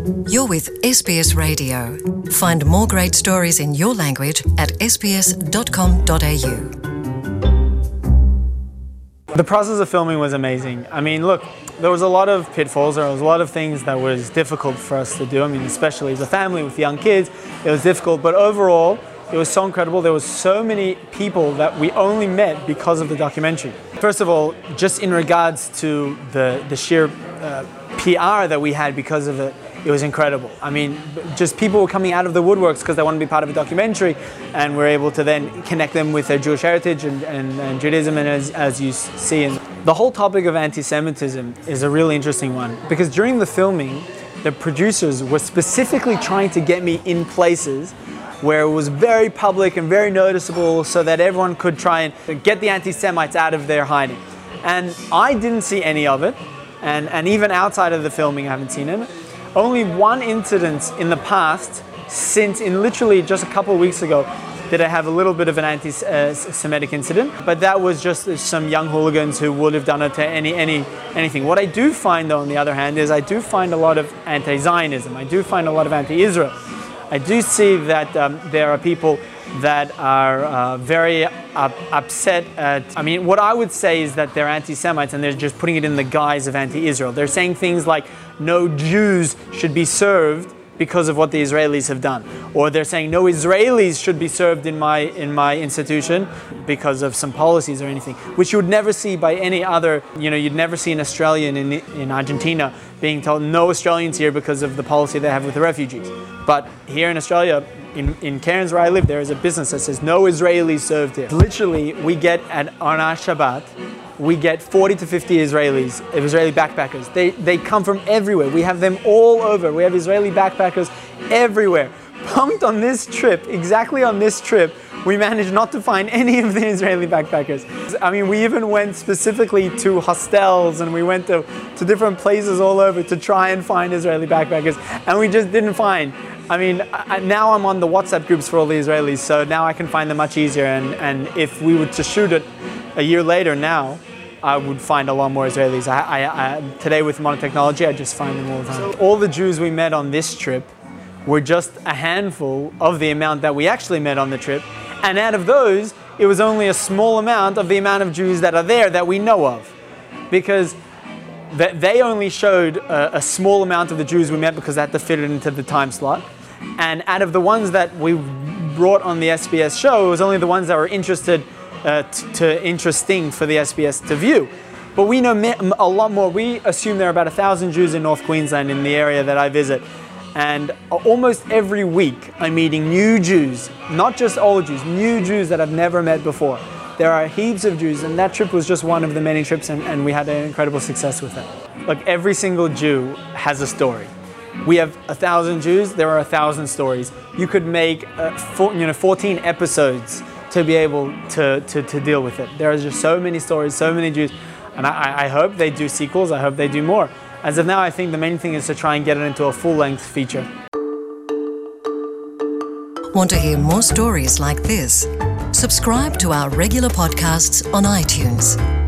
You're with SBS Radio. Find more great stories in your language at sbs.com.au. The process of filming was amazing. I mean, look, there was a lot of pitfalls. There was a lot of things that was difficult for us to do. I mean, especially as a family with young kids, it was difficult. But overall, it was so incredible. There was so many people that we only met because of the documentary. First of all, just in regards to the sheer PR that we had because of it, it was incredible. I mean, just people were coming out of the woodworks because they want to be part of a documentary, and we're able to then connect them with their Jewish heritage and Judaism, and as you see. And the whole topic of anti-Semitism is a really interesting one, because during the filming, the producers were specifically trying to get me in places where it was very public and very noticeable so that everyone could try and get the anti-Semites out of their hiding. And I didn't see any of it, and even outside of the filming I haven't seen it. Only one incident in the past, since in literally just a couple of weeks ago, did I have a little bit of an anti-Semitic incident, but that was just some young hooligans who would have done it to anything. What I do find, though, on the other hand, is I do find a lot of anti-Zionism. I do find a lot of anti-Israel. I do see that there are people that are very upset at, I mean, what I would say is that they're anti-Semites and they're just putting it in the guise of anti-Israel. They're saying things like, no Jews should be served because of what the Israelis have done. Or they're saying no Israelis should be served in my institution because of some policies or anything, which you would never see by any other, you'd never see an Australian in Argentina being told no Australians here because of the policy they have with the refugees. But here in Australia, in Cairns where I live, there is a business that says no Israelis served here. Literally, we get on our Shabbat, we get 40 to 50 Israeli backpackers. They come from everywhere. We have them all over. We have Israeli backpackers everywhere. Pumped on this trip, exactly on this trip, we managed not to find any of the Israeli backpackers. I mean, we even went specifically to hostels and we went to different places all over to try and find Israeli backpackers, and we just didn't find. I mean, now I'm on the WhatsApp groups for all the Israelis, so now I can find them much easier, and if we were to shoot it a year later now, I would find a lot more Israelis. Today with modern technology, I just find them all the time. So all the Jews we met on this trip were just a handful of the amount that we actually met on the trip, and out of those, it was only a small amount of the amount of Jews that are there that we know of, because they only showed a small amount of the Jews we met because they had to fit it into the time slot. And out of the ones that we brought on the SBS show, it was only the ones that were interesting for the SBS to view. But we know a lot more. We assume there are about 1,000 Jews in North Queensland, in the area that I visit. And almost every week I'm meeting new Jews, not just old Jews, new Jews that I've never met before. There are heaps of Jews, and that trip was just one of the many trips, and we had an incredible success with it. Look, every single Jew has a story. We have 1,000 Jews, there are 1,000 stories. You could make 14 episodes to be able to deal with it. There are just so many stories, so many Jews, and I hope they do sequels, I hope they do more. As of now, I think the main thing is to try and get it into a full-length feature. Want to hear more stories like this? Subscribe to our regular podcasts on iTunes.